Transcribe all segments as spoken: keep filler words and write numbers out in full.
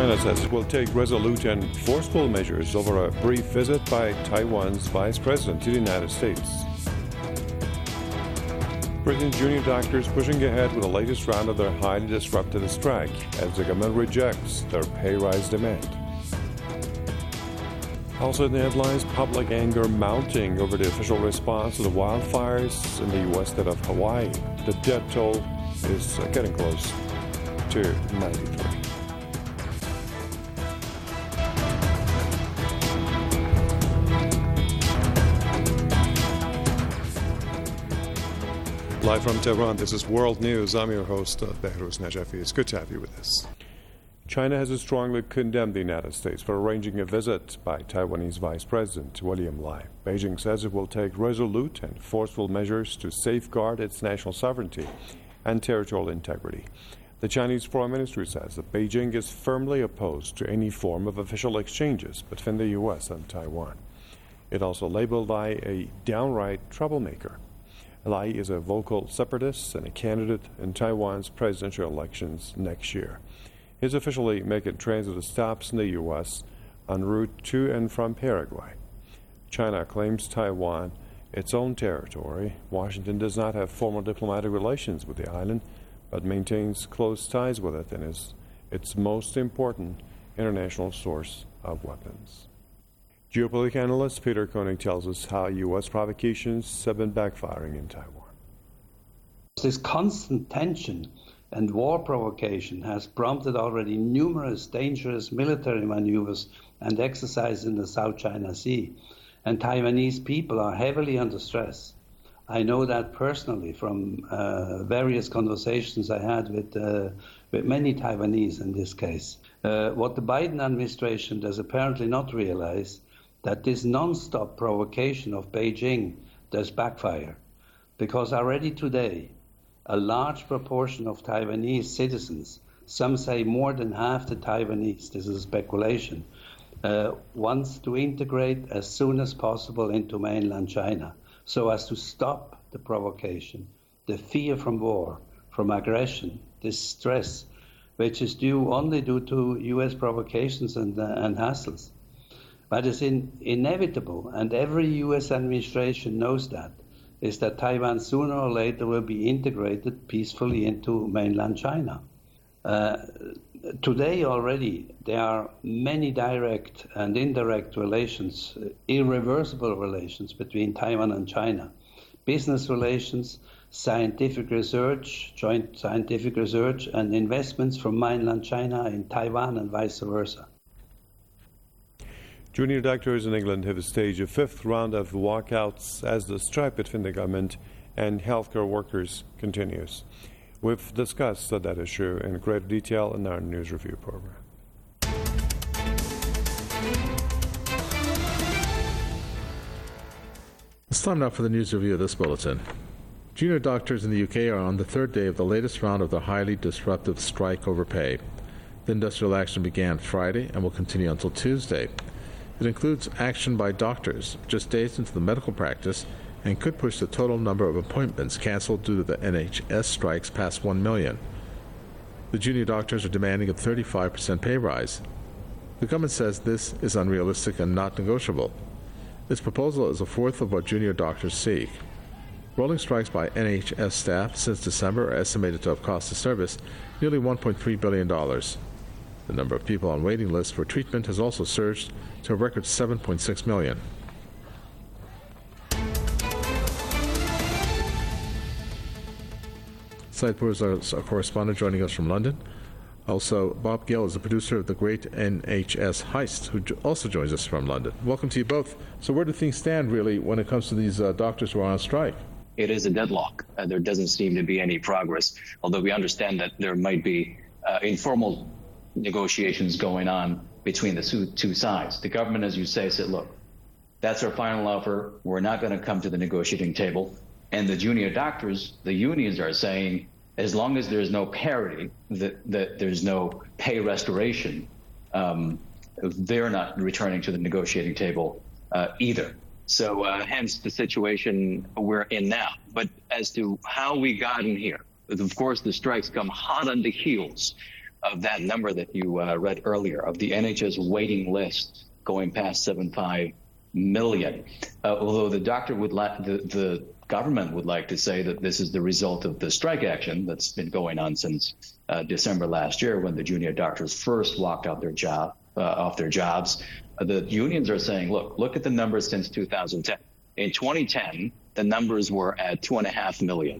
China says it will take resolute and forceful measures over a brief visit by Taiwan's vice president to the United States. Britain's junior doctors pushing ahead with the latest round of their highly disrupted strike as the government rejects their pay rise demand. Also in the headlines, public anger mounting over the official response to the wildfires in the U S state of Hawaii. The death toll is getting close to ninety-three. Live from Tehran, this is World News. I'm your host, uh, Behruz Najafi. It's good to have you with us. China has strongly condemned the United States for arranging a visit by Taiwanese Vice President William Lai. Beijing says it will take resolute and forceful measures to safeguard its national sovereignty and territorial integrity. The Chinese Foreign Ministry says that Beijing is firmly opposed to any form of official exchanges between the U S and Taiwan. It also labeled Lai a downright troublemaker. Lai is a vocal separatist and a candidate in Taiwan's presidential elections next year. He's officially making transit stops in the U S en route to and from Paraguay. China claims Taiwan its own territory. Washington does not have formal diplomatic relations with the island, but maintains close ties with it and is its most important international source of weapons. Geopolitical analyst Peter Koenig tells us how U S provocations have been backfiring in Taiwan. This constant tension and war provocation has prompted already numerous dangerous military maneuvers and exercises in the South China Sea, and Taiwanese people are heavily under stress. I know that personally from uh, various conversations I had with, uh, with many Taiwanese in this case. Uh, what the Biden administration does apparently not realize that this non-stop provocation of Beijing does backfire, because already today, a large proportion of Taiwanese citizens, some say more than half the Taiwanese, this is a speculation, uh, wants to integrate as soon as possible into mainland China, so as to stop the provocation, the fear from war, from aggression, this stress, which is due only due to U S provocations and, uh, and hassles. But it's in, inevitable, and every U S administration knows that, is that Taiwan sooner or later will be integrated peacefully into mainland China. Uh, today already, there are many direct and indirect relations, irreversible relations between Taiwan and China. Business relations, scientific research, joint scientific research, and investments from mainland China in Taiwan and vice versa. Junior doctors in England have staged a fifth round of walkouts as the strike between the government and healthcare workers continues. We've discussed that issue in greater detail in our news review program. It's time now for the news review of this bulletin. Junior doctors in the U K are on the third day of the latest round of their highly disruptive strike over pay. The industrial action began Friday and will continue until Tuesday. It includes action by doctors just days into the medical practice and could push the total number of appointments canceled due to the N H S strikes past one million. The junior doctors are demanding a thirty-five percent pay rise. The government says this is unrealistic and not negotiable. Its proposal is a fourth of what junior doctors seek. Rolling strikes by N H S staff since December are estimated to have cost the service nearly one point three billion dollars. The number of people on waiting lists for treatment has also surged to a record seven point six million. Saidpour is our, our correspondent joining us from London. Also, Bob Gill is the producer of the Great N H S Heist, who jo- also joins us from London. Welcome to you both. So where do things stand, really, when it comes to these uh, doctors who are on strike? It is a deadlock. Uh, there doesn't seem to be any progress, although we understand that there might be uh, informal negotiations going on between the two, two sides. The government, as you say, said, look, that's our final offer. We're not going to come to the negotiating table. And the junior doctors, the unions are saying, as long as there's no parity, that, that there's no pay restoration, um, they're not returning to the negotiating table uh, either. So uh, hence the situation we're in now. But as to how we got in here, of course, the strikes come hot on the heels of that number that you uh, read earlier, of the N H S waiting list going past seven point five million. Uh, although the doctor would like, the, the government would like to say that this is the result of the strike action that's been going on since uh, December last year, when the junior doctors first walked out their job, uh, off their jobs. Uh, the unions are saying, look, look at the numbers since two thousand ten. In twenty ten, the numbers were at two and a half million.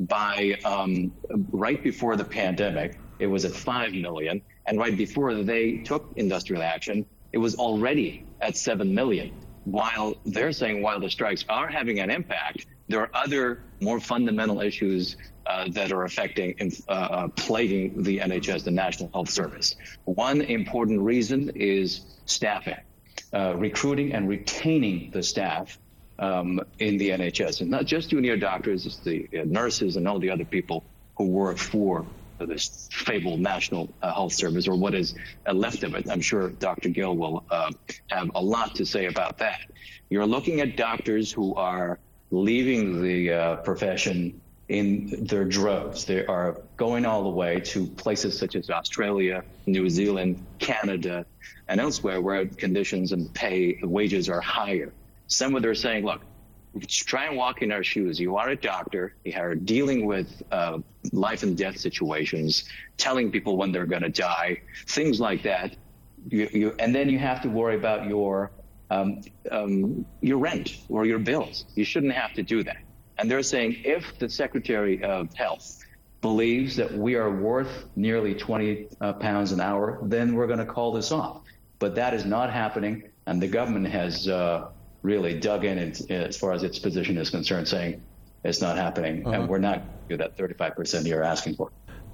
By um, right before the pandemic, it was at five million. And right before they took industrial action, it was already at seven million. While they're saying while the strikes are having an impact, there are other more fundamental issues uh, that are affecting, uh, uh, plaguing the N H S, the National Health Service. One important reason is staffing, uh, recruiting and retaining the staff um, in the N H S. And not just junior doctors, it's the uh, nurses and all the other people who work for this fabled National uh, Health Service, or what is uh, left of it. I'm sure Doctor Gill will uh, have a lot to say about that. You're looking at doctors who are leaving the uh, profession in their droves. They are going all the way to places such as Australia, New Zealand, Canada, and elsewhere where conditions and pay, wages are higher. Some of them are saying, look, try and walk in our shoes. You are a doctor. You are dealing with uh, life and death situations, telling people when they're going to die, things like that. You, you, and then you have to worry about your um, um, your rent or your bills. You shouldn't have to do that. And they're saying if the Secretary of Health believes that we are worth nearly twenty uh, pounds an hour, then we're going to call this off. But that is not happening, and the government has uh, really dug in as far as its position is concerned, saying it's not happening, uh-huh. and we're not going to do that thirty-five percent you're asking for.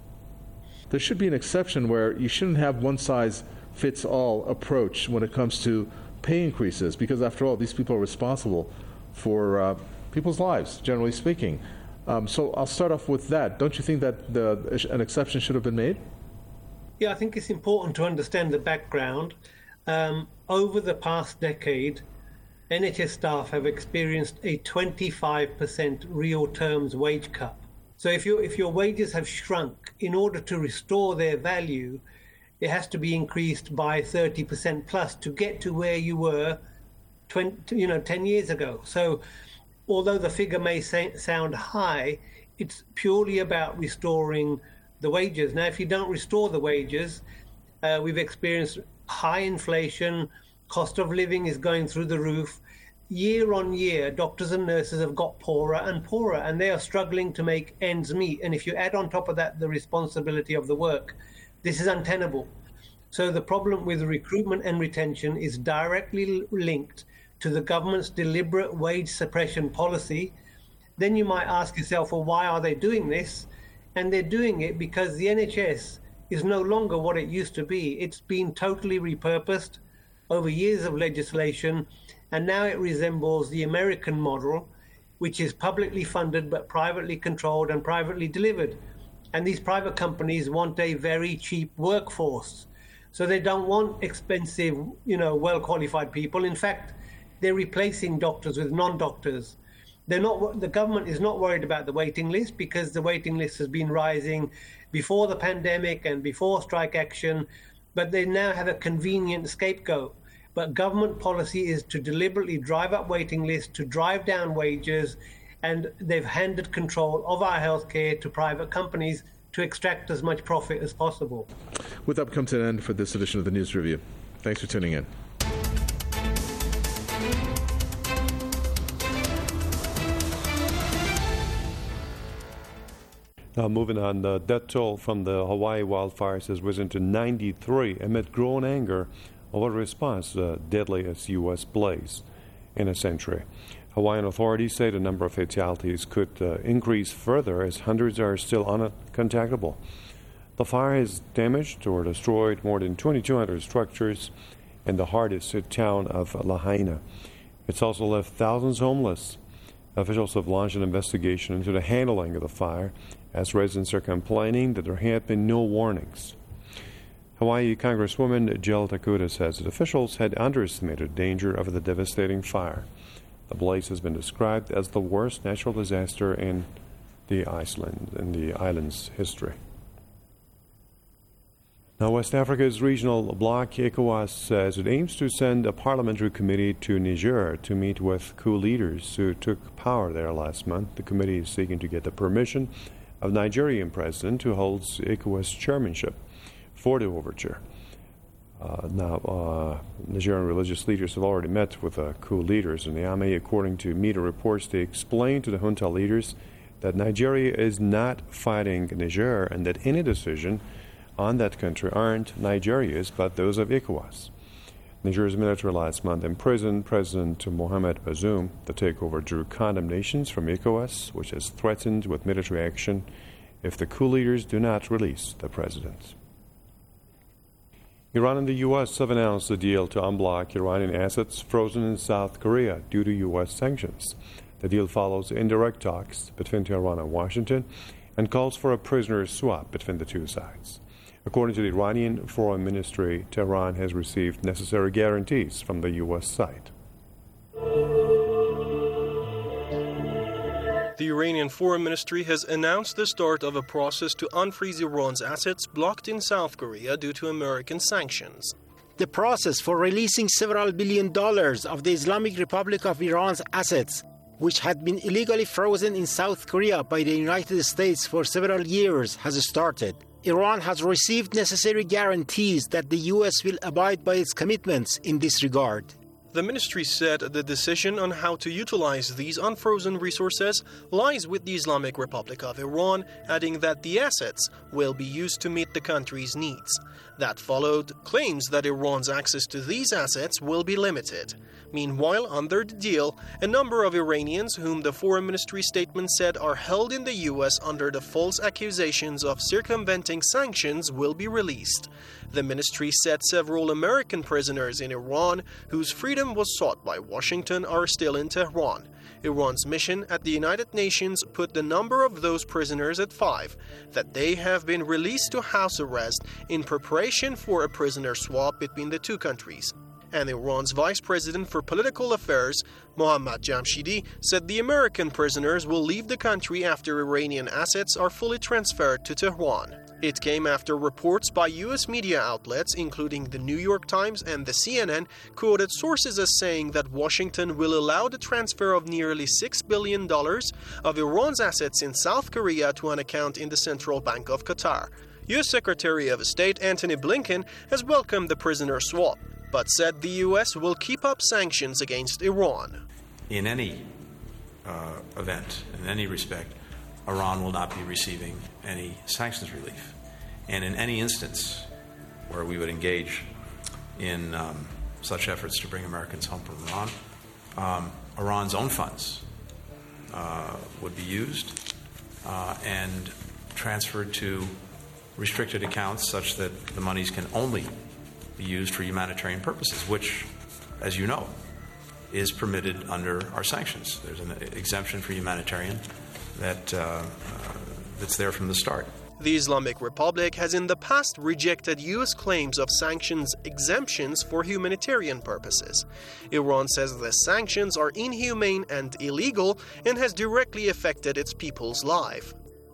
There should be an exception where you shouldn't have one-size-fits-all approach when it comes to pay increases, because after all, these people are responsible for uh, people's lives, generally speaking. Um, so I'll start off with that. Don't you think that the, an exception should have been made? Yeah, I think it's important to understand the background. Um, over the past decade, N H S staff have experienced a twenty-five percent real terms wage cut. So if, you, if your wages have shrunk, in order to restore their value, it has to be increased by thirty percent plus to get to where you were twenty, you know, ten years ago. So although the figure may say, sound high, it's purely about restoring the wages. Now, if you don't restore the wages, uh, we've experienced high inflation, cost of living is going through the roof. Year on year, doctors and nurses have got poorer and poorer, and they are struggling to make ends meet. And if you add on top of that the responsibility of the work, this is untenable. So the problem with recruitment and retention is directly linked to the government's deliberate wage suppression policy. Then you might ask yourself, well, why are they doing this? And they're doing it because the N H S is no longer what it used to be. It's been totally repurposed over years of legislation, and now it resembles the American model, which is publicly funded but privately controlled and privately delivered. And these private companies want a very cheap workforce. So they don't want expensive, you know, well-qualified people. In fact, they're replacing doctors with non-doctors. They're not. The government is not worried about the waiting list because the waiting list has been rising before the pandemic and before strike action, but they now have a convenient scapegoat. But government policy is to deliberately drive up waiting lists, to drive down wages, and they've handed control of our healthcare to private companies to extract as much profit as possible. With that comes an end for this edition of the News Review. Thanks for tuning in. Now, moving on, the death toll from the Hawaii wildfires has risen to ninety-three amid growing anger over the response to the deadliest U S blaze in a century. Hawaiian authorities say the number of fatalities could uh, increase further as hundreds are still uncontactable. The fire has damaged or destroyed more than twenty-two hundred structures in the hardest hit town of Lahaina. It's also left thousands homeless. Officials have launched an investigation into the handling of the fire, as residents are complaining that there had been no warnings. Hawaii Congresswoman Jill Takuda says that officials had underestimated the danger of the devastating fire. The blaze has been described as the worst natural disaster in the Iceland in the island's history. Now, West Africa's regional bloc, ECOWAS, says it aims to send a parliamentary committee to Niger to meet with coup leaders who took power there last month. The committee is seeking to get the permission of Nigerian president who holds ECOWAS chairmanship for the overture. Uh, now, uh, Nigerian religious leaders have already met with the coup leaders in Niamey. According to media reports, they explained to the junta leaders that Nigeria is not fighting Niger and that any decision on that country aren't Nigeria's, but those of ECOWAS. Nigeria's military last month imprisoned President Mohamed Bazoum. The takeover drew condemnations from ECOWAS, which has threatened with military action if the coup leaders do not release the president. Iran and the U S have announced a deal to unblock Iranian assets frozen in South Korea due to U S sanctions. The deal follows indirect talks between Tehran and Washington and calls for a prisoner swap between the two sides. According to the Iranian Foreign Ministry, Tehran has received necessary guarantees from the U S side. The Iranian Foreign Ministry has announced the start of a process to unfreeze Iran's assets blocked in South Korea due to American sanctions. The process for releasing several billion dollars of the Islamic Republic of Iran's assets, which had been illegally frozen in South Korea by the United States for several years, has started. Iran has received necessary guarantees that the U S will abide by its commitments in this regard. The ministry said the decision on how to utilize these unfrozen resources lies with the Islamic Republic of Iran, adding that the assets will be used to meet the country's needs. That followed claims that Iran's access to these assets will be limited. Meanwhile, under the deal, a number of Iranians whom the Foreign Ministry statement said are held in the U S under the false accusations of circumventing sanctions will be released. The ministry said several American prisoners in Iran whose freedom was sought by Washington are still in Tehran. Iran's mission at the United Nations put the number of those prisoners at five, that they have been released to house arrest in preparation for a prisoner swap between the two countries. And Iran's Vice President for Political Affairs, Mohammad Jamshidi, said the American prisoners will leave the country after Iranian assets are fully transferred to Tehran. It came after reports by U S media outlets, including the New York Times and the C N N, quoted sources as saying that Washington will allow the transfer of nearly six billion dollars of Iran's assets in South Korea to an account in the Central Bank of Qatar. U S Secretary of State Antony Blinken has welcomed the prisoner swap, but said the U S will keep up sanctions against Iran. In any uh, event, in any respect, Iran will not be receiving any sanctions relief. And in any instance where we would engage in um, such efforts to bring Americans home from Iran, um, Iran's own funds uh, would be used uh, and transferred to restricted accounts such that the monies can only be used for humanitarian purposes, which, as you know, is permitted under our sanctions. There's an exemption for humanitarian that uh, uh, that's there from the start. The Islamic Republic has in the past rejected U S claims of sanctions exemptions for humanitarian purposes. Iran says the sanctions are inhumane and illegal and has directly affected its people's life.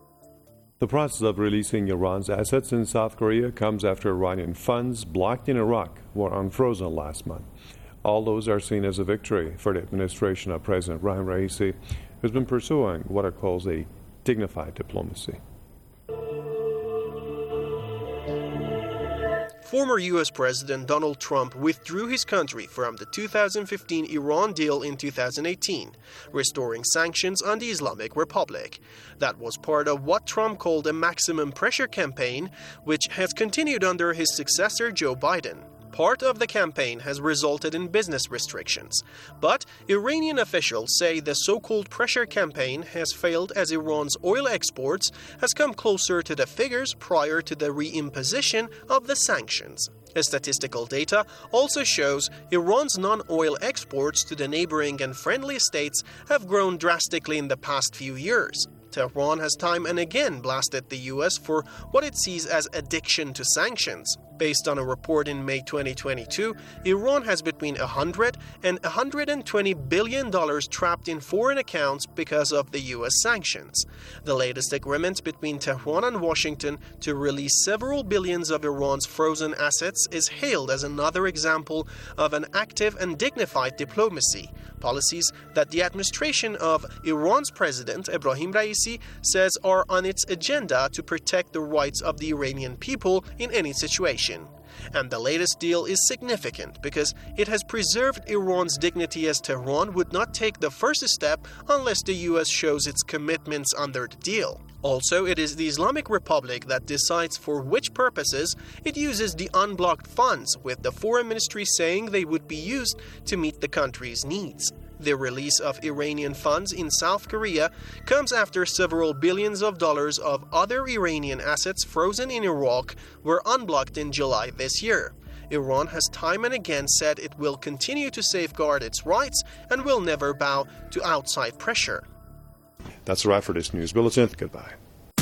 The process of releasing Iran's assets in South Korea comes after Iranian funds blocked in Iraq were unfrozen last month. All those are seen as a victory for the administration of President Ibrahim Raisi, who's been pursuing what it calls a dignified diplomacy. Former U S President Donald Trump withdrew his country from the two thousand fifteen Iran deal in two thousand eighteen, restoring sanctions on the Islamic Republic. That was part of what Trump called a maximum pressure campaign, which has continued under his successor Joe Biden. Part of the campaign has resulted in business restrictions, but Iranian officials say the so-called pressure campaign has failed as Iran's oil exports has come closer to the figures prior to the reimposition of the sanctions. Statistical data also shows Iran's non-oil exports to the neighboring and friendly states have grown drastically in the past few years. Tehran has time and again blasted the U S for what it sees as addiction to sanctions. Based on a report in May twenty twenty-two, Iran has between one hundred and one hundred twenty billion dollars trapped in foreign accounts because of the U S sanctions. The latest agreement between Tehran and Washington to release several billions of Iran's frozen assets is hailed as another example of an active and dignified diplomacy, policies that the administration of Iran's President Ebrahim Raisi says are on its agenda to protect the rights of the Iranian people in any situation. And the latest deal is significant because it has preserved Iran's dignity, as Tehran would not take the first step unless the U S shows its commitments under the deal. Also, it is the Islamic Republic that decides for which purposes it uses the unblocked funds, with the foreign ministry saying they would be used to meet the country's needs. The release of Iranian funds in South Korea comes after several billions of dollars of other Iranian assets frozen in Iraq were unblocked in July this year. Iran has time and again said it will continue to safeguard its rights and will never bow to outside pressure. That's a wrap for this news bulletin. Goodbye.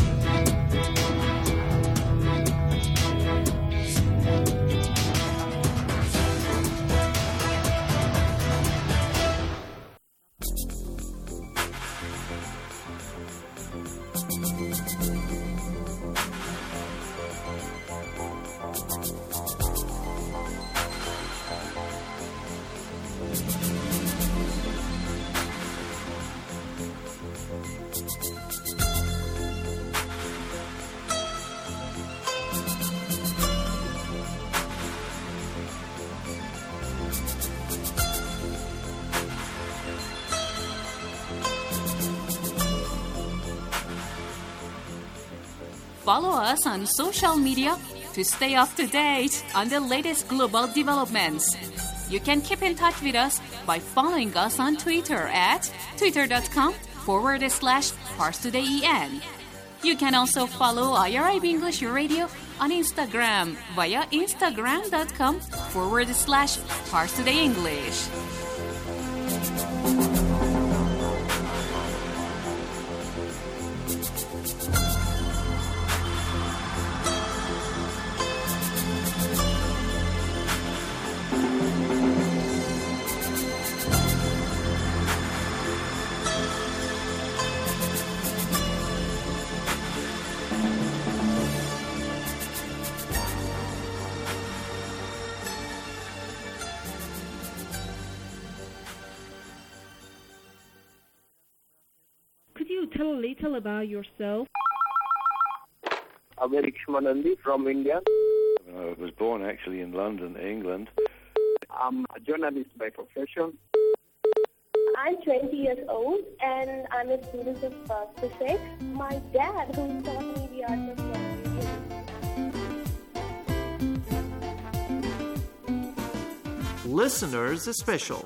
Follow us on social media to stay up to date on the latest global developments. You can keep in touch with us by following us on Twitter at twitter.com forward slash ParsTodayEN. You can also follow I R I B English Radio on Instagram via instagram.com forward slash ParsTodayEnglish. Tell a little about yourself. I'm Eric Shmanandi from India. I was born actually in London, England. I'm a journalist by profession. I'm twenty years old and I'm a student of uh, physics. My dad, who taught me the art of writing. Listeners Special.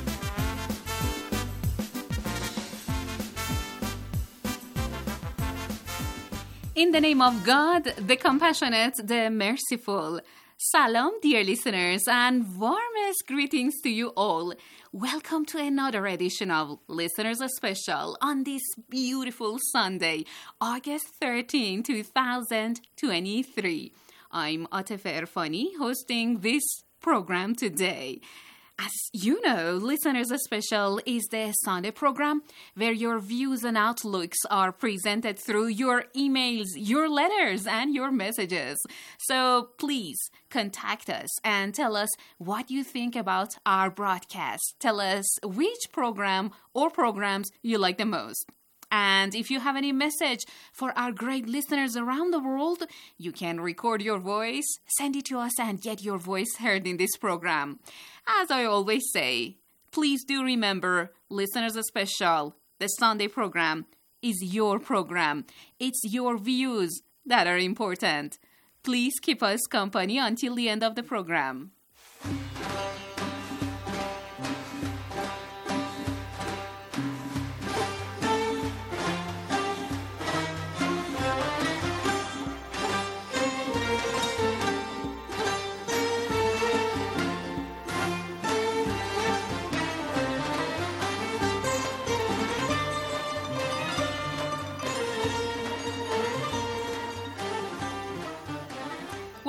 In the name of God, the compassionate, the merciful. Salam, dear listeners, and warmest greetings to you all. Welcome to another edition of Listeners Special on this beautiful Sunday, August thirteenth, twenty twenty-three. I'm Atefa Erfani, hosting this program today. As you know, Listeners Special is the Sunday program where your views and outlooks are presented through your emails, your letters, and your messages. So please contact us and tell us what you think about our broadcast. Tell us which program or programs you like the most. And if you have any message for our great listeners around the world, you can record your voice, send it to us, and get your voice heard in this program. As I always say, please do remember, Listeners Special, the Sunday program is your program. It's your views that are important. Please keep us company until the end of the program.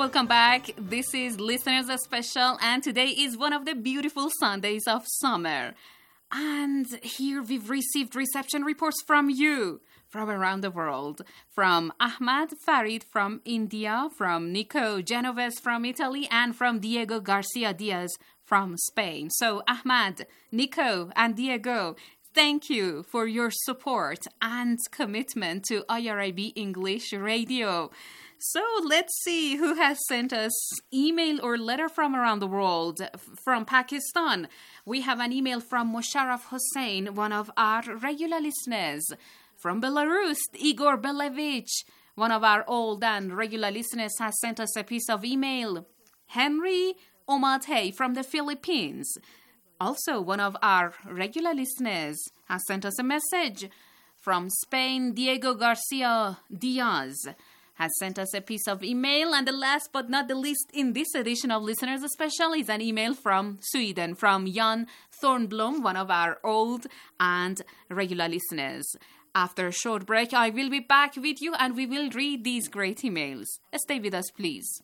welcome back. This is Listeners Special, and today is one of the beautiful Sundays of summer. And here we've received reception reports from you, from around the world. From Ahmad Farid from India, from Nico Genovese from Italy, and from Diego Garcia Diaz from Spain. So Ahmad, Nico, and Diego, thank you for your support and commitment to I R I B English Radio. So let's see who has sent us email or letter from around the world. From Pakistan, we have an email from Musharraf Hussain, one of our regular listeners. From Belarus, Igor Belevich, one of our old and regular listeners, has sent us a piece of email. Henry Omate from the Philippines, also one of our regular listeners, has sent us a message. From Spain, Diego Garcia Diaz has sent us a piece of email. And the last but not the least in this edition of Listeners Special is an email from Sweden, from Jan Thornblom, one of our old and regular listeners. After a short break, I will be back with you and we will read these great emails. Stay with us, please.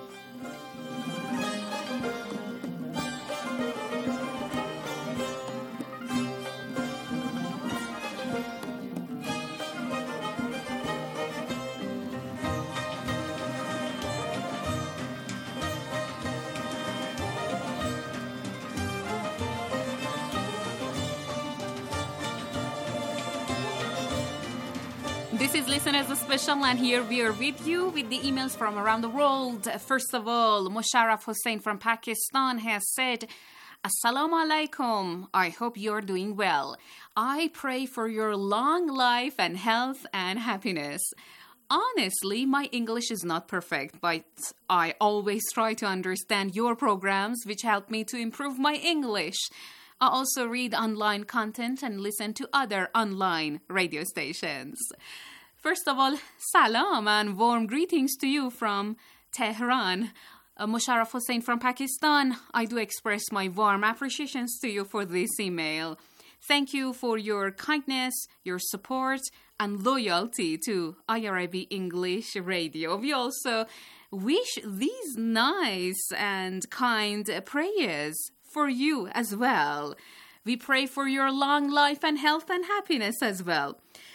This is Listeners Special, and here we are with you with the emails from around the world. First of all, Musharraf Hussain from Pakistan has said, Assalamu alaikum. I hope you're doing well. I pray for your long life and health and happiness. Honestly, my English is not perfect, but I always try to understand your programs, which help me to improve my English. I also read online content and listen to other online radio stations. First of all, salam and warm greetings to you from Tehran. Uh, Musharraf Hussain from Pakistan, I do express my warm appreciations to you for this email. Thank you for your kindness, your support, and loyalty to I R I B English Radio. We also wish these nice and kind prayers for you as well. We pray for your long life and health and happiness as well.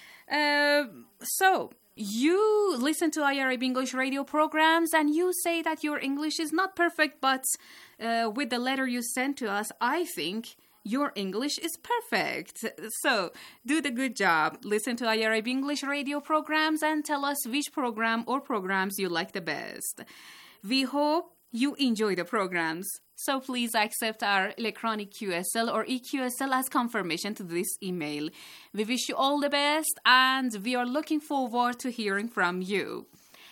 Uh, so, you listen to I R I B English radio programs and you say that your English is not perfect, but uh, with the letter you sent to us, I think your English is perfect. So, do the good job. Listen to I R I B English radio programs and tell us which program or programs you like the best. We hope you enjoy the programs. So please accept our electronic Q S L or E Q S L as confirmation to this email. We wish you all the best and we are looking forward to hearing from you.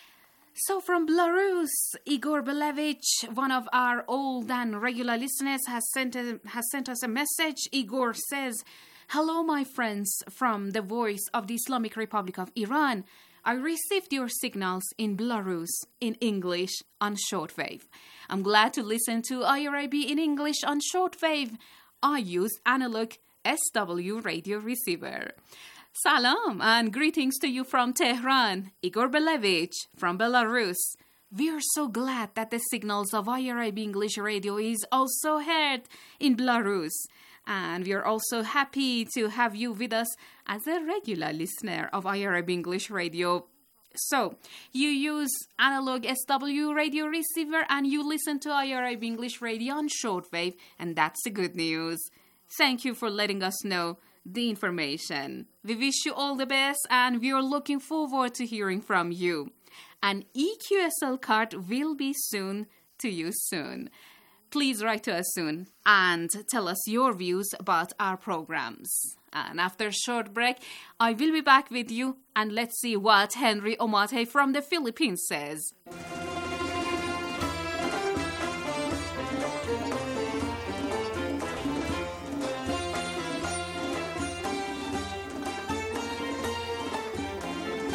So from Belarus, Igor Belevich, one of our old and regular listeners, has sent a, has sent us a message. Igor says, Hello, my friends from the Voice of the Islamic Republic of Iran. I received your signals in Belarus in English on shortwave. I'm glad to listen to I R I B in English on shortwave. I use analog S W radio receiver. Salam and greetings to you from Tehran. Igor Belevich from Belarus. We are so glad that the signals of I R I B English radio is also heard in Belarus. And we are also happy to have you with us as a regular listener of I R I B English Radio. So, you use analog S W radio receiver and you listen to I R I B English Radio on shortwave, and that's the good news. Thank you for letting us know the information. We wish you all the best and we are looking forward to hearing from you. An E Q S L card will be soon to you soon. Please write to us soon and tell us your views about our programs. And after a short break, I will be back with you and let's see what Henry Omate from the Philippines says.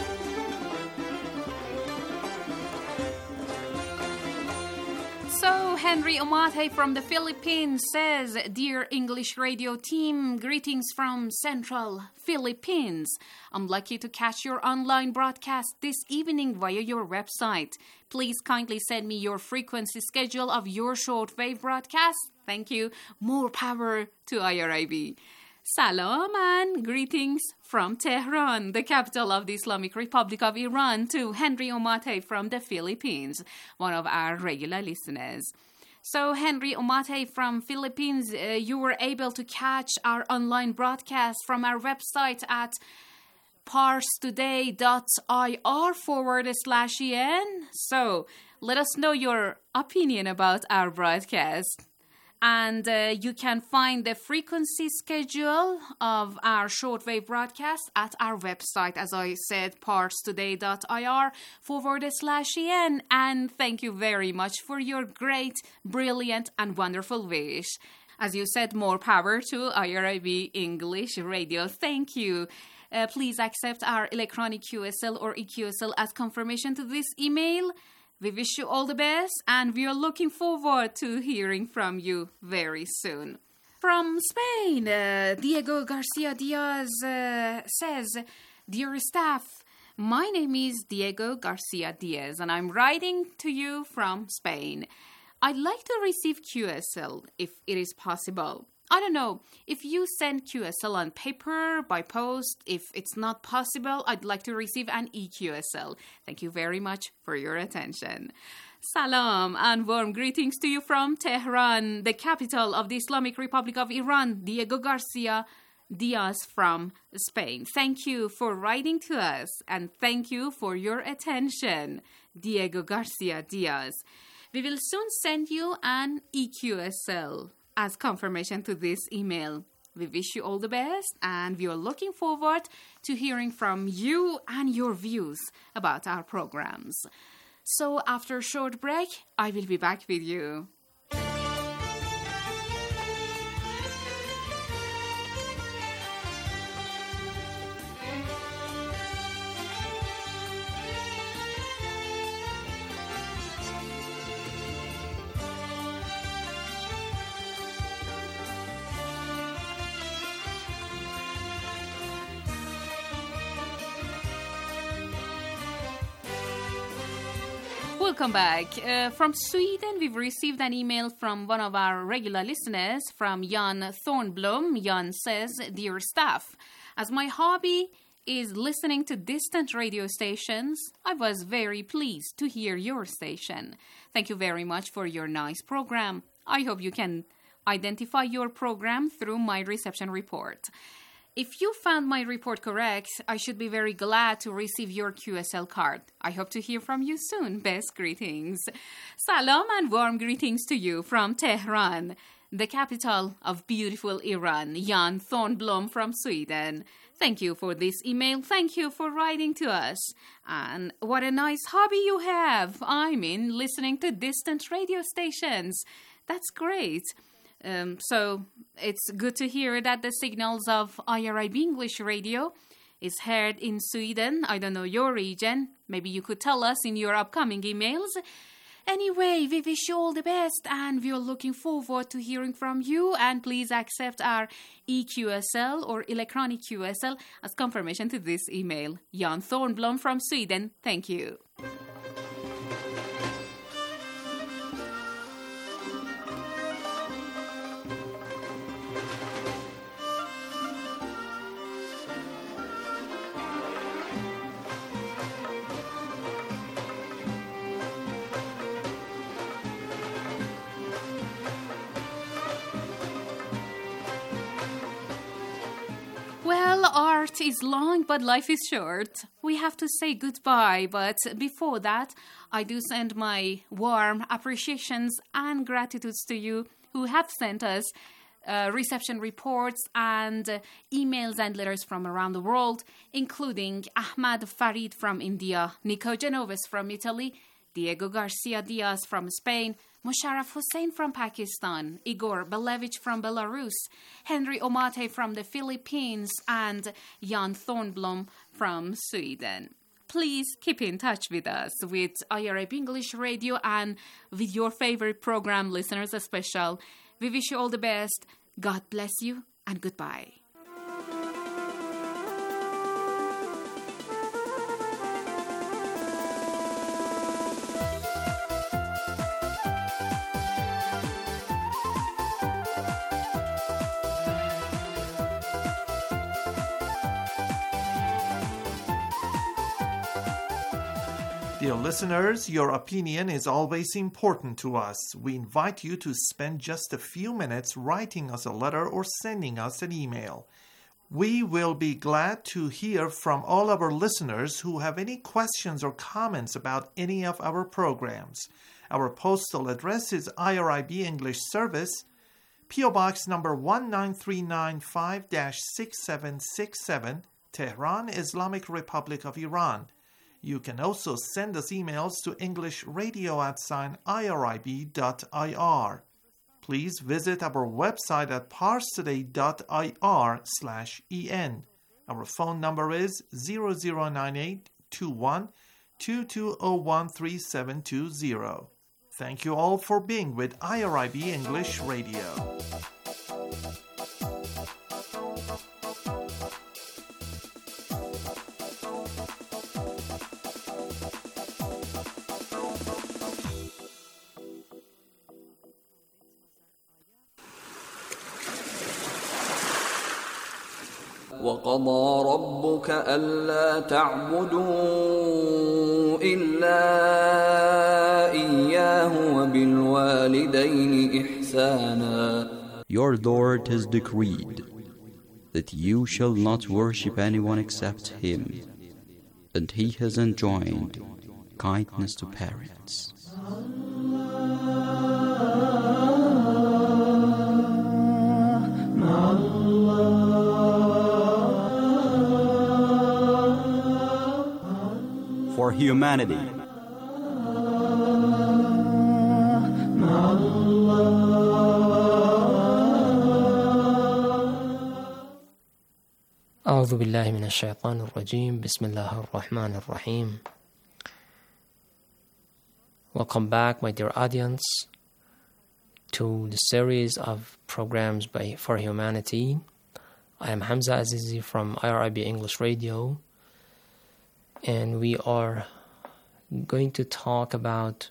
So, Henry Omate from the Philippines says, Dear English Radio team, greetings from Central Philippines. I'm lucky to catch your online broadcast this evening via your website. Please kindly send me your frequency schedule of your shortwave broadcast. Thank you. More power to I R I B. Salam and greetings from Tehran, the capital of the Islamic Republic of Iran, to Henry Omate from the Philippines, one of our regular listeners. So, Henry Omate from Philippines, uh, you were able to catch our online broadcast from our website at parstoday.ir forward slash en. So, let us know your opinion about our broadcast. And uh, you can find the frequency schedule of our shortwave broadcast at our website, as I said, parstoday.ir forward slash en. And thank you very much for your great, brilliant, and wonderful wish. As you said, more power to I R I B English Radio. Thank you. Uh, please accept our electronic Q S L or E Q S L as confirmation to this email. We wish you all the best, and we are looking forward to hearing from you very soon. From Spain, uh, Diego Garcia Diaz uh, says, Dear staff, my name is Diego Garcia Diaz, and I'm writing to you from Spain. I'd like to receive Q S L, if it is possible. I don't know, if you send Q S L on paper, by post, if it's not possible, I'd like to receive an E Q S L. Thank you very much for your attention. Salam and warm greetings to you from Tehran, the capital of the Islamic Republic of Iran. Diego Garcia Diaz from Spain. Thank you for writing to us, and thank you for your attention, Diego Garcia Diaz. We will soon send you an E Q S L as confirmation to this email. We wish you all the best, and we are looking forward to hearing from you and your views about our programs. So after a short break, I will be back with you. Welcome back. Uh, from Sweden, we've received an email from one of our regular listeners, from Jan Thornblom. Jan says, Dear staff, as my hobby is listening to distant radio stations, I was very pleased to hear your station. Thank you very much for your nice program. I hope you can identify your program through my reception report. If you found my report correct, I should be very glad to receive your Q S L card. I hope to hear from you soon. Best greetings. Salam and warm greetings to you from Tehran, the capital of beautiful Iran. Jan Thornblom from Sweden. Thank you for this email. Thank you for writing to us. And what a nice hobby you have. I mean, listening to distant radio stations. That's great. Um, so it's good to hear that the signals of I R I B English Radio is heard in Sweden. I don't know your region. Maybe you could tell us in your upcoming emails. Anyway, we wish you all the best, and we're looking forward to hearing from you. And please accept our E Q S L or electronic Q S L as confirmation to this email. Jan Thornblom from Sweden. Thank you. Well, art is long, but life is short. We have to say goodbye, but before that, I do send my warm appreciations and gratitudes to you who have sent us uh, reception reports and uh, emails and letters from around the world, including Ahmad Farid from India, Nico Genoves from Italy, Diego Garcia Diaz from Spain, Musharraf Hussain from Pakistan, Igor Belevich from Belarus, Henry Omate from the Philippines, and Jan Thornblom from Sweden. please keep in touch with us with I R I B English Radio and with your favorite program, Listeners Special. We wish you all the best. God bless you and goodbye. Dear listeners, your opinion is always important to us. We invite you to spend just a few minutes writing us a letter or sending us an email. We will be glad to hear from all our listeners who have any questions or comments about any of our programs. Our postal address is I R I B English Service, P O Box number one nine three nine five six seven six seven, Tehran, Islamic Republic of Iran. You can also send us emails to englishradio at sign irib dot I R. Please visit our website at parstoday dot I R slash en. Our phone number is zero zero nine eight two one two two zero one three seven two zero. Thank you all for being with I R I B English Radio. وَقَضَى رَبُّكَ أَلَّا تَعْبُدُوا إِلَّا إِيَّاهُ وَبِالْوَالِدَيْنِ إِحْسَانًا. Your Lord has decreed that you shall not worship anyone except Him, and He has enjoined kindness to parents. For humanity. أعوذ بالله من الشيطان الرجيم بسم الله الرحمن الرحيم. Welcome back, my dear audience, to the series of programs by For Humanity. I am Hamza Azizi from I R I B English Radio, and we are going to talk about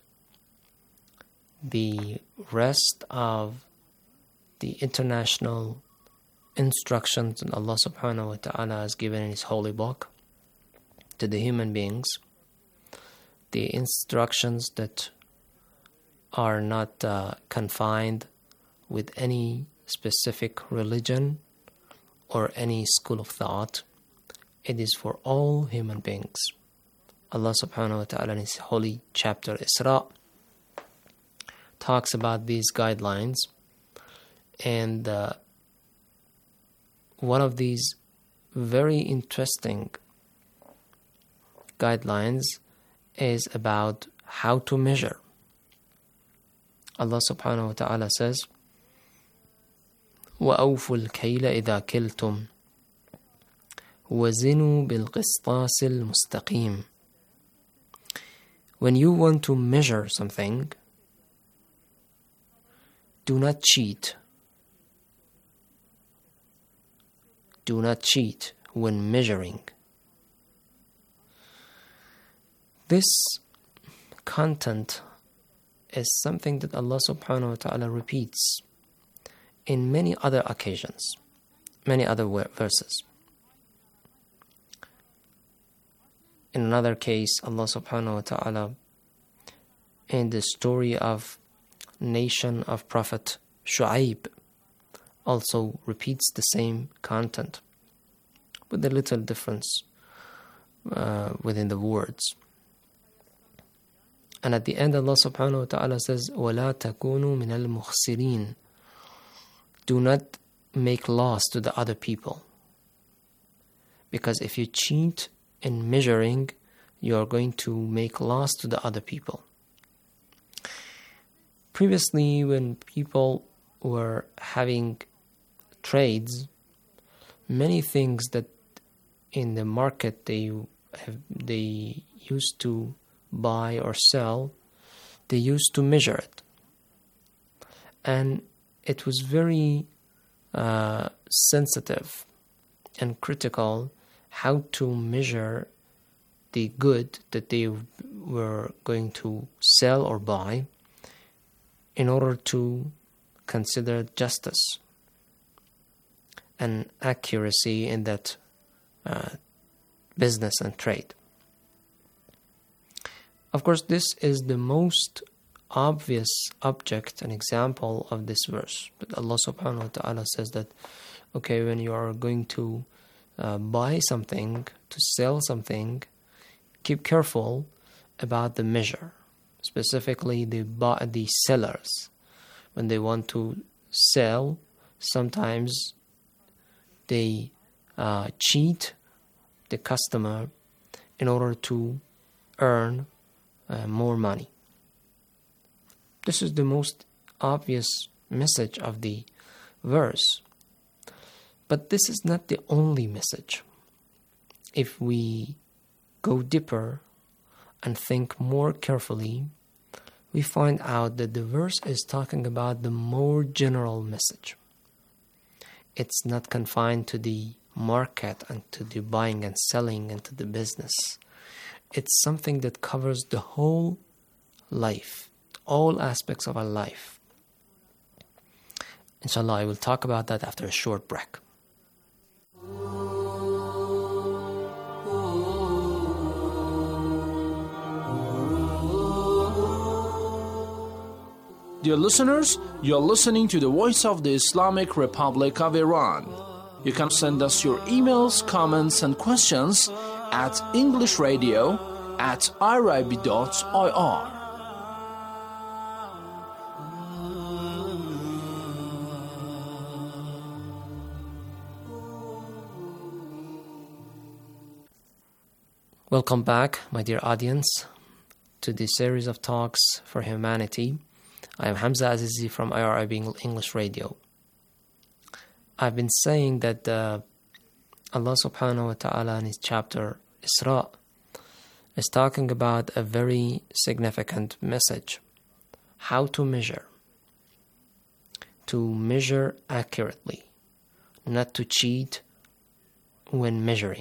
the rest of the international instructions that Allah subhanahu wa ta'ala has given in His holy book to the human beings. The instructions that are not uh, confined with any specific religion or any school of thought. It is for all human beings. Allah subhanahu wa ta'ala in His holy chapter Isra talks about these guidelines, and uh, one of these very interesting guidelines is about how to measure. Allah subhanahu wa ta'ala says, وَأَوْفُوا الْكَيْلَ إِذَا كِلْتُمْ وَزِنُوا بِالْقِسْطَاسِ الْمُسْتَقِيمِ. When you want to measure something, do not cheat. Do not cheat when measuring. This content is something that Allah subhanahu wa ta'ala repeats in many other occasions, many other verses. In another case, Allah subhanahu wa ta'ala, in the story of nation of Prophet Shu'aib, also repeats the same content with a little difference uh, within the words. And at the end, Allah subhanahu wa ta'ala says, وَلَا تَكُونُوا مِنَ الْمُخْسِرِينَ. Do not make loss to the other people. Because if you cheat in measuring, you are going to make loss to the other people. Previously, when people were having trades, many things that in the market they they used to buy or sell, they used to measure it. And it was very uh, sensitive and critical how to measure the good that they were going to sell or buy in order to consider justice and accuracy in that uh, business and trade. Of course, this is the most obvious object and example of this verse. But Allah subhanahu wa ta'ala says that, okay, when you are going to uh, buy something, to sell something, keep careful about the measure. Specifically, the, the sellers. When they want to sell, sometimes they uh, cheat the customer in order to earn uh, more money. This is the most obvious message of the verse. But this is not the only message. If we go deeper and think more carefully, we find out that the verse is talking about the more general message. It's not confined to the market and to the buying and selling and to the business. It's something that covers the whole life, all aspects of our life. Inshallah, I will talk about that after a short break. Dear listeners, you're listening to the Voice of the Islamic Republic of Iran. You can send us your emails, comments, and questions at englishradio at irib dot I R. Welcome back, my dear audience, to this series of talks for humanity. I am Hamza Azizi from I R I B English Radio. I've been saying that uh, Allah subhanahu wa ta'ala in his chapter Isra is talking about a very significant message. How to measure. To measure accurately. Not to cheat when measuring.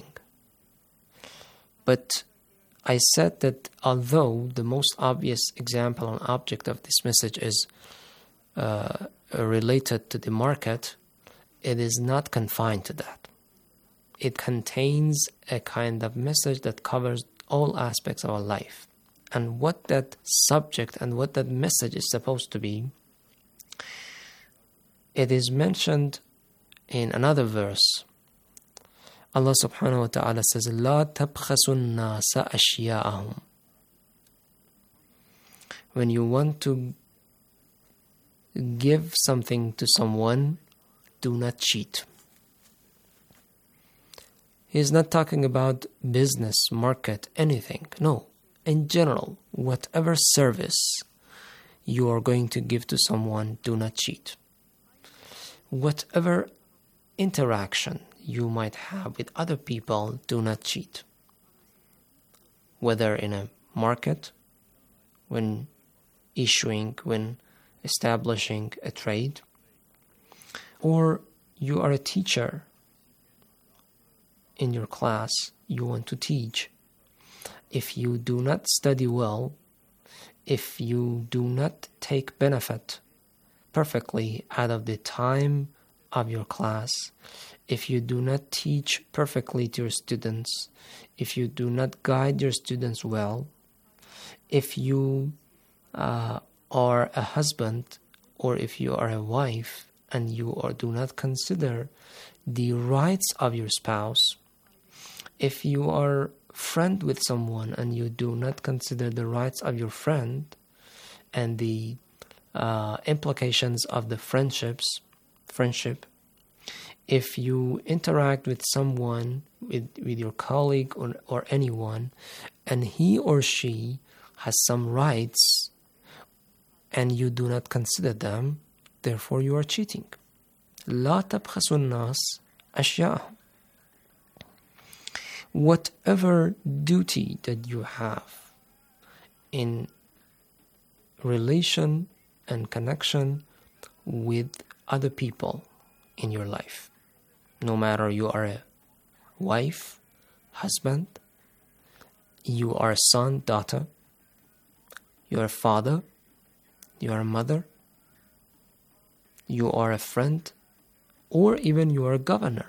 But I said that although the most obvious example and object of this message is uh, related to the market, it is not confined to that. It contains a kind of message that covers all aspects of our life. And what that subject and what that message is supposed to be, it is mentioned in another verse. Allah subhanahu wa ta'ala says, لا تبخسوا الناس أشياءهم. When you want to give something to someone, do not cheat. He is not talking about business, market, anything. No. In general, whatever service you are going to give to someone, do not cheat. Whatever interaction you might have with other people, do not cheat. Whether in a market, when issuing, when establishing a trade, or you are a teacher in your class, you want to teach. If you do not study well, if you do not take benefit perfectly out of the time of your class, if you do not teach perfectly to your students, if you do not guide your students well, if you uh, are a husband or if you are a wife and you or do not consider the rights of your spouse, if you are friend with someone and you do not consider the rights of your friend and the uh, implications of the friendships, friendship, if you interact with someone, with, with your colleague or, or anyone, and he or she has some rights and you do not consider them, therefore you are cheating. لا تبخسوا الناس أشياءهم. whatever duty that you have in relation and connection with other people in your life, no matter you are a wife, husband, you are a son, daughter, you are a father, you are a mother, you are a friend, or even you are a governor.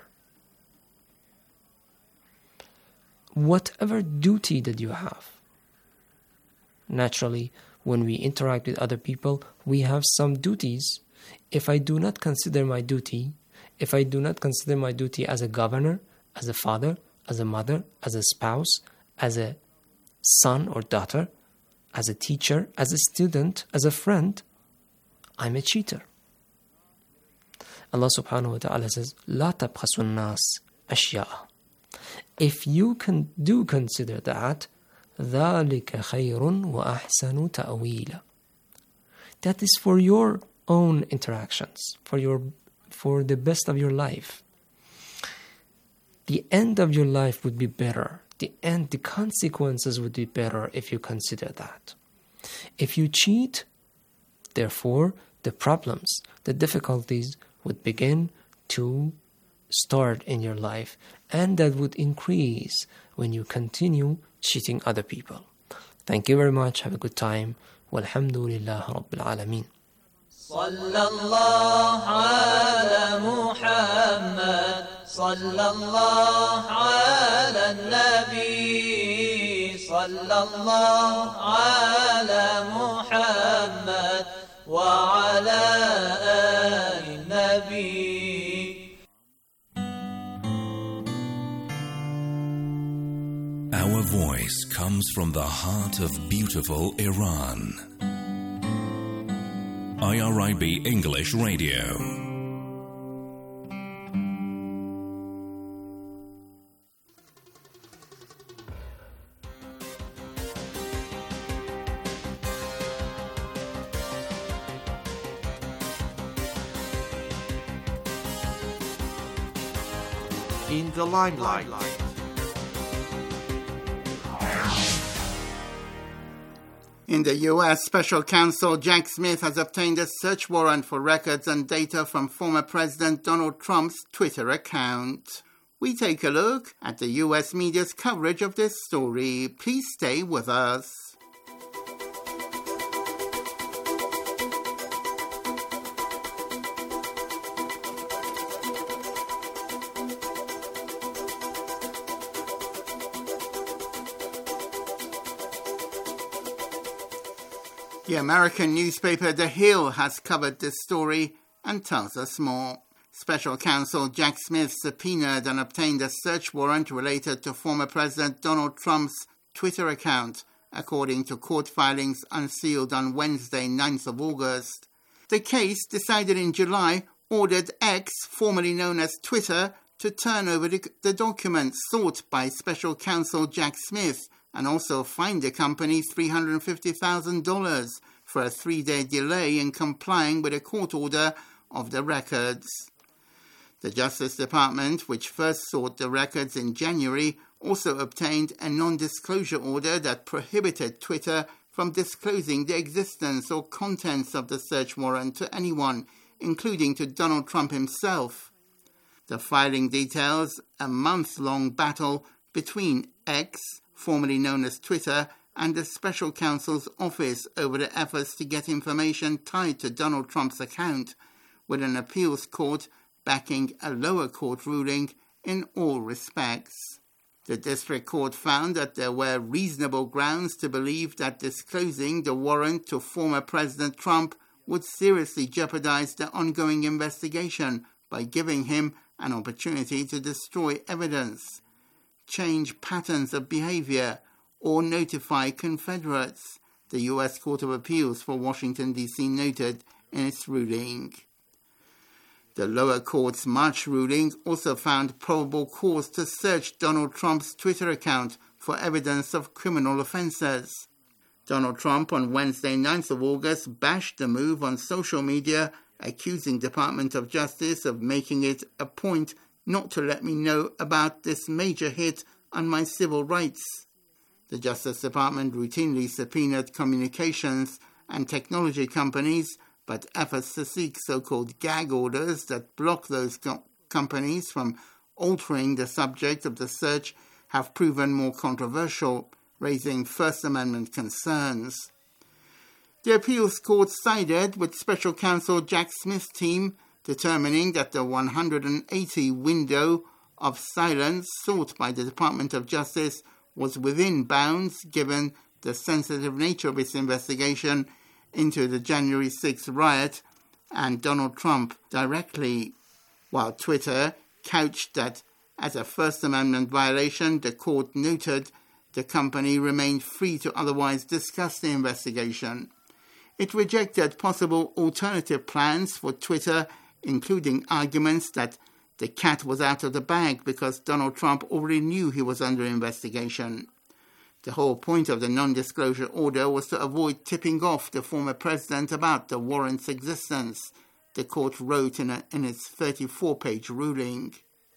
Whatever duty that you have. Naturally, when we interact with other people, we have some duties. If I do not consider my duty, if I do not consider my duty as a governor, as a father, as a mother, as a spouse, as a son or daughter, as a teacher, as a student, as a friend, I'm a cheater. Allah subhanahu wa ta'ala says, لا تبخسوا الناس أشياء. If you can do consider that, ذلك خير وأحسن تأويلا. That is for your own interactions, for your, for the best of your life. The end of your life would be better. The end, the consequences would be better if you consider that. If you cheat, therefore, the problems, the difficulties would begin to start in your life, and that would increase when you continue cheating other people. Thank you very much. Have a good time. Walhamdulillah Rabbil Alameen. Sallallahu ala Muhammad. Sallallahu ala Nabi. Sallallahu ala Muhammad. Wa ala ali Nabi. Our voice comes from the heart of beautiful Iran. I R I B English Radio. In the limelight. In the U S, Special Counsel Jack Smith has obtained a search warrant for records and data from former President Donald Trump's Twitter account. We take a look at the U S media's coverage of this story. Please stay with us. The American newspaper The Hill has covered this story and tells us more. Special Counsel Jack Smith subpoenaed and obtained a search warrant related to former President Donald Trump's Twitter account, according to court filings unsealed on Wednesday, ninth of August. The case, decided in July, ordered X, formerly known as Twitter, to turn over the, the documents sought by Special Counsel Jack Smith, and also fined the company three hundred fifty thousand dollars for a three-day delay in complying with a court order of the records. The Justice Department, which first sought the records in January, also obtained a non-disclosure order that prohibited Twitter from disclosing the existence or contents of the search warrant to anyone, including to Donald Trump himself. The filing details a month-long battle between X, formerly known as Twitter, and the Special Counsel's office over the efforts to get information tied to Donald Trump's account, with an appeals court backing a lower court ruling in all respects. The district court found that there were reasonable grounds to believe that disclosing the warrant to former President Trump would seriously jeopardize the ongoing investigation by giving him an opportunity to destroy evidence, change patterns of behavior, or notify Confederates, the U S Court of Appeals for Washington, D C noted in its ruling. The lower court's March ruling also found probable cause to search Donald Trump's Twitter account for evidence of criminal offenses. Donald Trump on Wednesday, ninth of August, bashed the move on social media, accusing Department of Justice of making it a point not to let me know about this major hit on my civil rights. The Justice Department routinely subpoenaed communications and technology companies, but efforts to seek so-called gag orders that block those co- companies from altering the subject of the search have proven more controversial, raising First Amendment concerns. The appeals court sided with Special Counsel Jack Smith's team, determining that the one hundred eighty window of silence sought by the Department of Justice was within bounds given the sensitive nature of its investigation into the January sixth riot and Donald Trump directly, while Twitter couched that as a First Amendment violation. The court noted the company remained free to otherwise discuss the investigation. It rejected possible alternative plans for Twitter, including arguments that the cat was out of the bag because Donald Trump already knew he was under investigation. The whole point of the non-disclosure order was to avoid tipping off the former president about the warrant's existence, the court wrote in, a, in its thirty-four page ruling.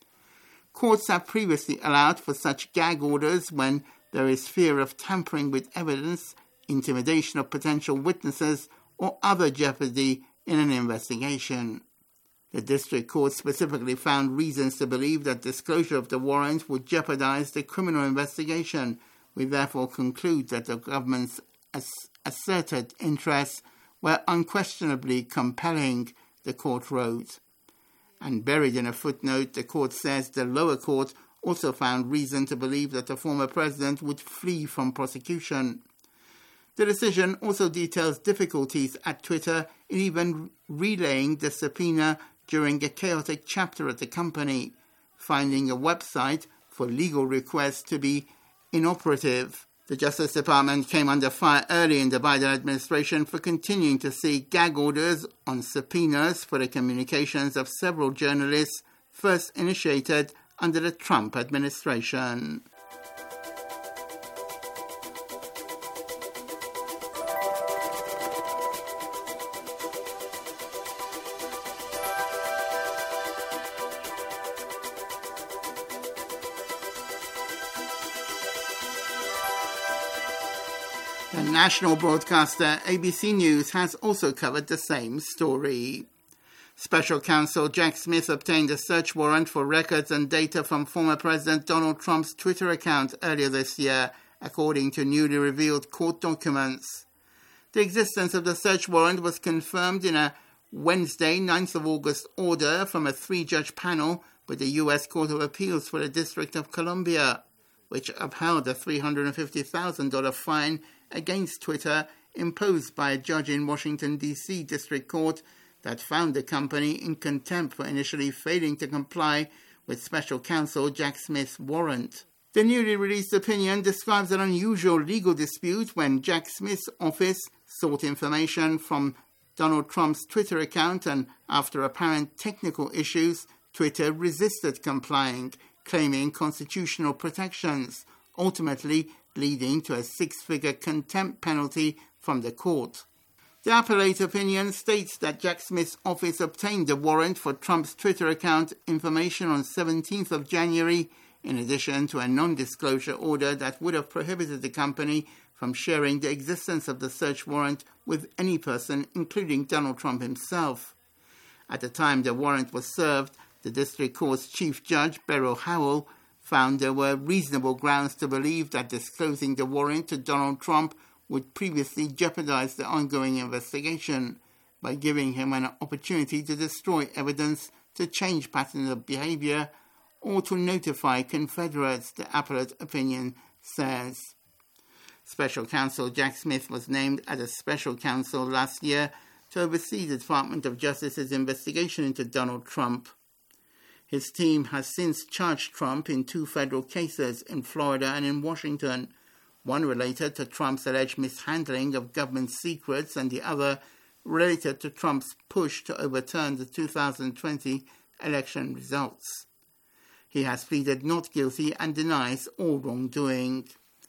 Courts have previously allowed for such gag orders when there is fear of tampering with evidence, intimidation of potential witnesses, or other jeopardy in an investigation. The district court specifically found reasons to believe that disclosure of the warrant would jeopardize the criminal investigation. We therefore conclude that the government's ass- asserted interests were unquestionably compelling, the court wrote. And buried in a footnote, the court says the lower court also found reason to believe that the former president would flee from prosecution. The decision also details difficulties at Twitter in even relaying the subpoena during a chaotic chapter at the company, finding a website for legal requests to be inoperative. The Justice Department came under fire early in the Biden administration for continuing to seek gag orders on subpoenas for the communications of several journalists, first initiated under the Trump administration. The national broadcaster A B C News has also covered the same story. Special Counsel Jack Smith obtained a search warrant for records and data from former President Donald Trump's Twitter account earlier this year, according to newly revealed court documents. The existence of the search warrant was confirmed in a Wednesday, ninth of August order from a three-judge panel with the U S Court of Appeals for the District of Columbia, which upheld a three hundred fifty thousand dollars fine against Twitter imposed by a judge in Washington, D C District Court that found the company in contempt for initially failing to comply with Special Counsel Jack Smith's warrant. The newly released opinion describes an unusual legal dispute when Jack Smith's office sought information from Donald Trump's Twitter account, and after apparent technical issues, Twitter resisted complying, claiming constitutional protections, ultimately leading to a six-figure contempt penalty from the court. The appellate opinion states that Jack Smith's office obtained the warrant for Trump's Twitter account information on seventeenth of January, in addition to a non-disclosure order that would have prohibited the company from sharing the existence of the search warrant with any person, including Donald Trump himself. At the time the warrant was served, the district court's chief judge, Beryl Howell, found there were reasonable grounds to believe that disclosing the warrant to Donald Trump would previously jeopardize the ongoing investigation by giving him an opportunity to destroy evidence, to change patterns of behavior, or to notify Confederates, the appellate opinion says. Special Counsel Jack Smith was named as a special counsel last year to oversee the Department of Justice's investigation into Donald Trump. His team has since charged Trump in two federal cases in Florida and in Washington, one related to Trump's alleged mishandling of government secrets and the other related to Trump's push to overturn the two thousand twenty election results. He has pleaded not guilty and denies all wrongdoing.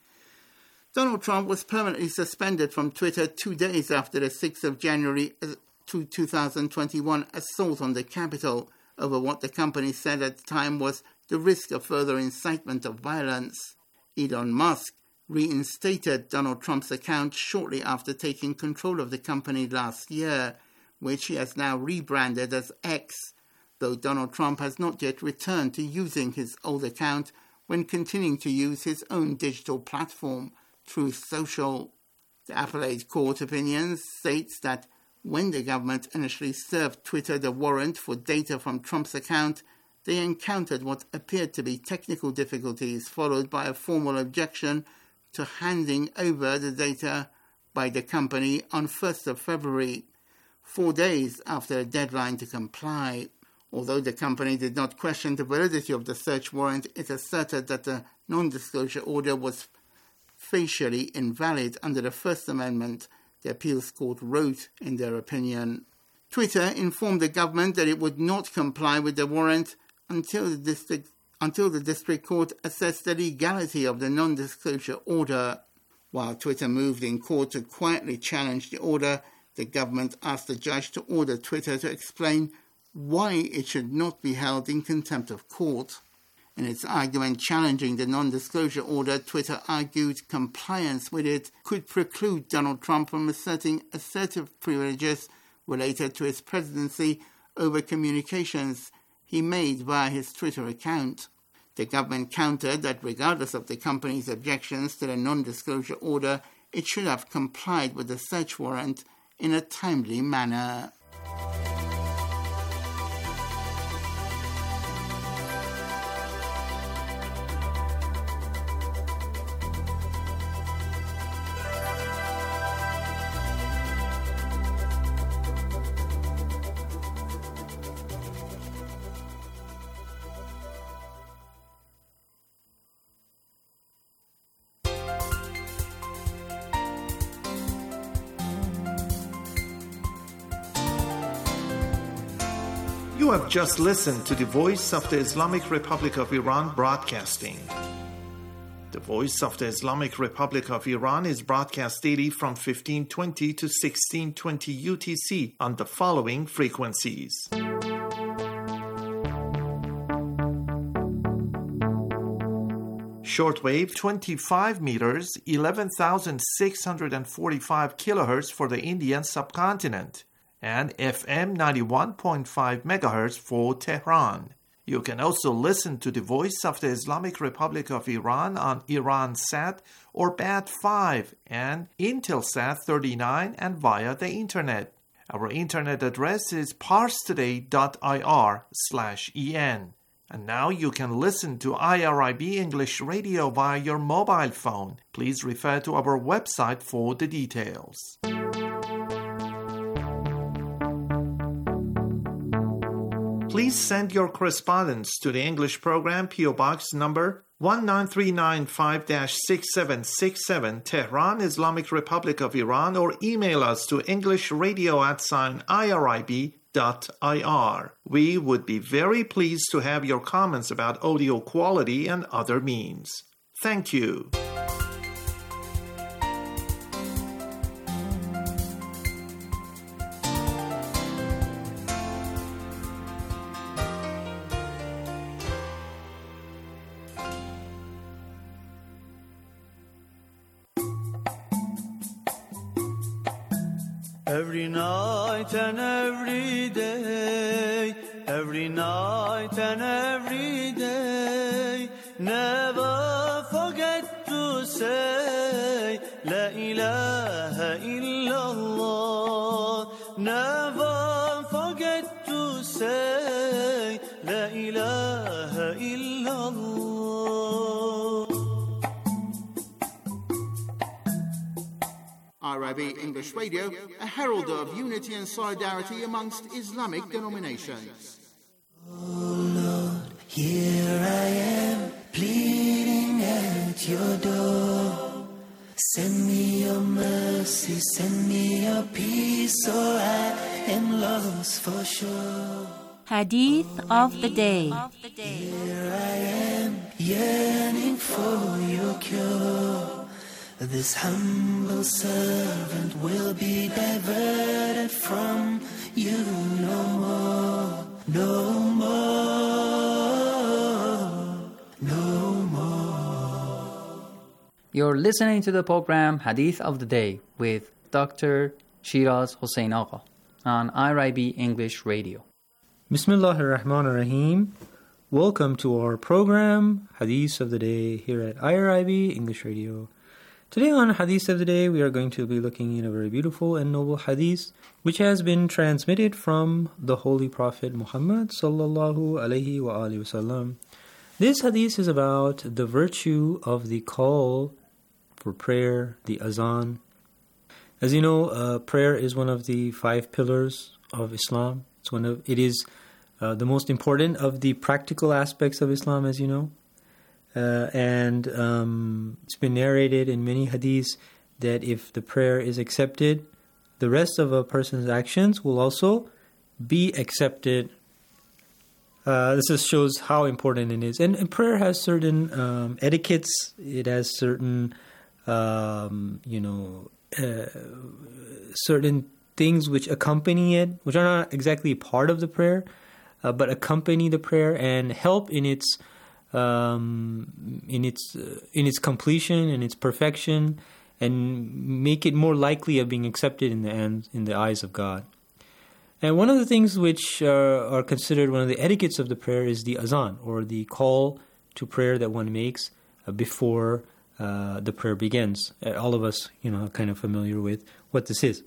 Donald Trump was permanently suspended from Twitter two days after the sixth of January two thousand twenty-one assault on the Capitol, over what the company said at the time was the risk of further incitement of violence. Elon Musk reinstated Donald Trump's account shortly after taking control of the company last year, which he has now rebranded as X, though Donald Trump has not yet returned to using his old account when continuing to use his own digital platform, Truth Social. The appellate court opinion states that when the government initially served Twitter the warrant for data from Trump's account, they encountered what appeared to be technical difficulties, followed by a formal objection to handing over the data by the company on first of February, four days after a deadline to comply. Although the company did not question the validity of the search warrant, it asserted that the non-disclosure order was facially invalid under the First Amendment, the appeals court wrote in their opinion. Twitter informed the government that it would not comply with the warrant until the district until the district court assessed the legality of the non-disclosure order. While Twitter moved in court to quietly challenge the order, the government asked the judge to order Twitter to explain why it should not be held in contempt of court. In its argument challenging the non-disclosure order, Twitter argued compliance with it could preclude Donald Trump from asserting assertive privileges related to his presidency over communications he made via his Twitter account. The government countered that regardless of the company's objections to the non-disclosure order, it should have complied with the search warrant in a timely manner. You have just listened to the Voice of the Islamic Republic of Iran broadcasting. The Voice of the Islamic Republic of Iran is broadcast daily from fifteen twenty to sixteen twenty U T C on the following frequencies. Shortwave twenty-five meters, eleven thousand six hundred forty-five kilohertz for the Indian subcontinent, and F M ninety-one point five megahertz for Tehran. You can also listen to the Voice of the Islamic Republic of Iran on Iransat or B A T five and Intelsat thirty-nine and via the internet. Our internet address is parstoday.ir slash en. And now you can listen to I R I B English Radio via your mobile phone. Please refer to our website for the details. Please send your correspondence to the English program, P O Box number one nine three nine five dash six seven six seven, Tehran, Islamic Republic of Iran, or email us to englishradio at sign irib dot ir. We would be very pleased to have your comments about audio quality and other means. Thank you. Every night and every day, every night and every day, never forget to say La ilaha illallah. Never forget to say La ilaha illallah. I R I B English Radio, a herald of unity and solidarity amongst Islamic denominations. Oh Lord, here I am, pleading at your door. Send me your mercy, send me your peace, or I am lost for sure. Hadith of the day. Here I am, yearning for your cure. This humble servant will be diverted from you no more, no more. You're listening to the program Hadith of the Day with Doctor Shiraz Hossein Agha on I R I B English Radio. Bismillahir Rahmanir Rahim. Welcome to our program Hadith of the Day here at I R I B English Radio. Today on Hadith of the Day, we are going to be looking at a very beautiful and noble hadith which has been transmitted from the Holy Prophet Muhammad sallallahu alaihi wa alihi wasallam. This hadith is about the virtue of the call for prayer, the azan. As you know, uh, prayer is one of the five pillars of Islam. It's one of it is uh, the most important of the practical aspects of Islam, as you know. Uh, and um, it's been narrated in many hadiths that if the prayer is accepted, the rest of a person's actions will also be accepted. Uh, this just shows how important it is. And, and prayer has certain um, etiquettes. It has certain, um, you know, uh, certain things which accompany it, which are not exactly part of the prayer, uh, but accompany the prayer and help in its um, in its uh, in its completion, in its perfection, and make it more likely of being accepted in the end, in the eyes of God. And one of the things which uh, are considered one of the etiquettes of the prayer is the azan, or the call to prayer that one makes uh, before uh, the prayer begins. Uh, all of us, you know, are kind of familiar with what this is.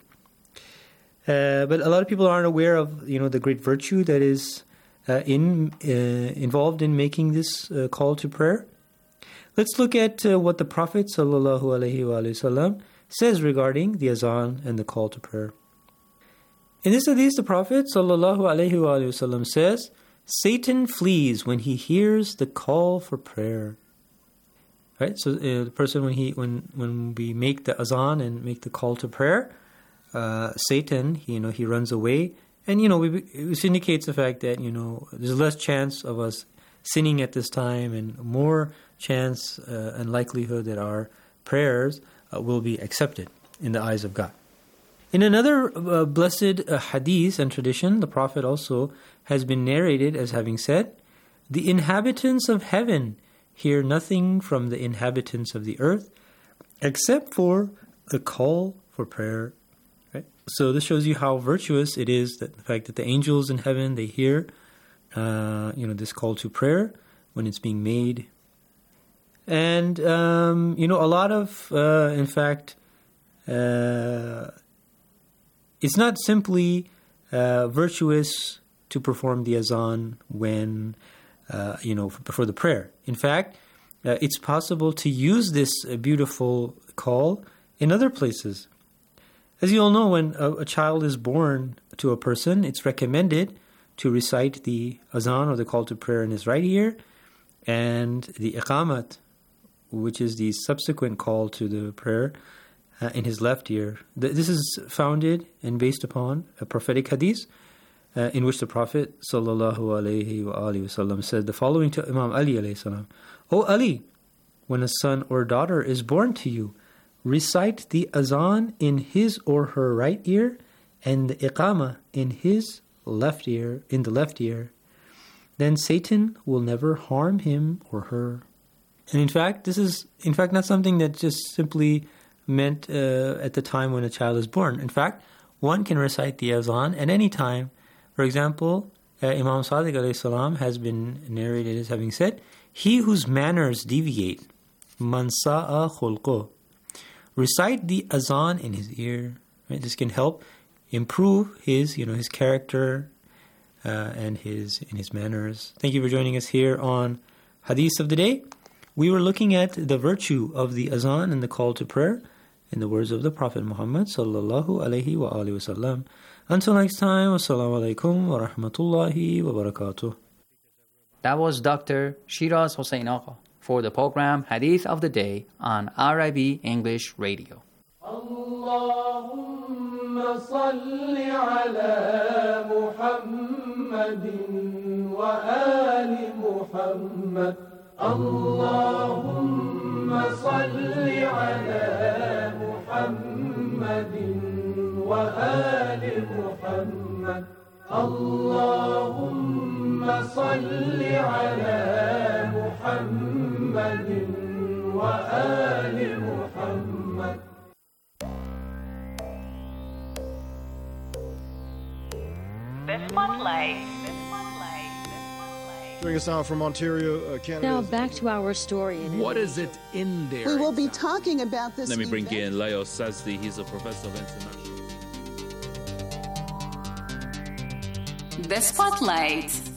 Uh, but a lot of people aren't aware of, you know, the great virtue that is uh, in uh, involved in making this uh, call to prayer. Let's look at uh, what the Prophet sallallahu alaihi wasallam says regarding the azan and the call to prayer. In this hadith, the Prophet sallallahu alaihi wasallam says, "Satan flees when he hears the call for prayer." Right. So uh, the person when he when when we make the azan and make the call to prayer, uh, Satan, you know, he runs away, and you know, we, this indicates the fact that you know there's less chance of us sinning at this time, and more chance uh, and likelihood that our prayers uh, will be accepted in the eyes of God. In another uh, blessed uh, hadith and tradition, the Prophet also has been narrated as having said, "The inhabitants of heaven hear nothing from the inhabitants of the earth except for the call for prayer." Right? So this shows you how virtuous it is, that the fact that the angels in heaven, they hear uh, you know, this call to prayer when it's being made. And, um, you know, a lot of, uh, in fact, uh, it's not simply uh, virtuous to perform the azan when, uh, you know, before the prayer. In fact, uh, it's possible to use this uh, beautiful call in other places. As you all know, when a, a child is born to a person, it's recommended to recite the azan or the call to prayer in his right ear, and the iqamat, which is the subsequent call to the prayer, uh, in his left ear. This is founded and based upon a prophetic hadith uh, in which the Prophet sallallahu alaihi wasallam said the following to Imam Ali alayhi salam: "O Ali, when a son or daughter is born to you, recite the azan in his or her right ear and the iqamah in his left ear, in the left ear. Then Satan will never harm him or her." And in fact, this is in fact not something that just simply meant uh, at the time when a child is born. In fact, one can recite the azan at any time. For example, uh, Imam Sadiq alayhi salam has been narrated as having said, "He whose manners deviate, man sa'a khulquh, recite the azan in his ear." Right? This can help improve his, you know, his character uh, and his in his manners. Thank you for joining us here on Hadith of the Day. We were looking at the virtue of the azan and the call to prayer in the words of the Prophet Muhammad sallallahu alaihi wa alihi wasallam. Until next time, wassalamu alaikum wa rahmatullahi wa barakatuh. That was Doctor Shiraz Hossein Agha for the program Hadith of the Day on I R I B English Radio. Allahumma salli ala Muhammadin wa ali Muhammad. Allahumma salli ala Muhammadin wa ali Muhammad. Allahumma salli ala Muhammadin وآل محمد. The Spotlight. Joining us now from Ontario, uh, Canada. Now back to our story. What is it in there? We will be talking about this. Let me bring event. in Leo Sazdi. He's a professor of international. The Spotlight.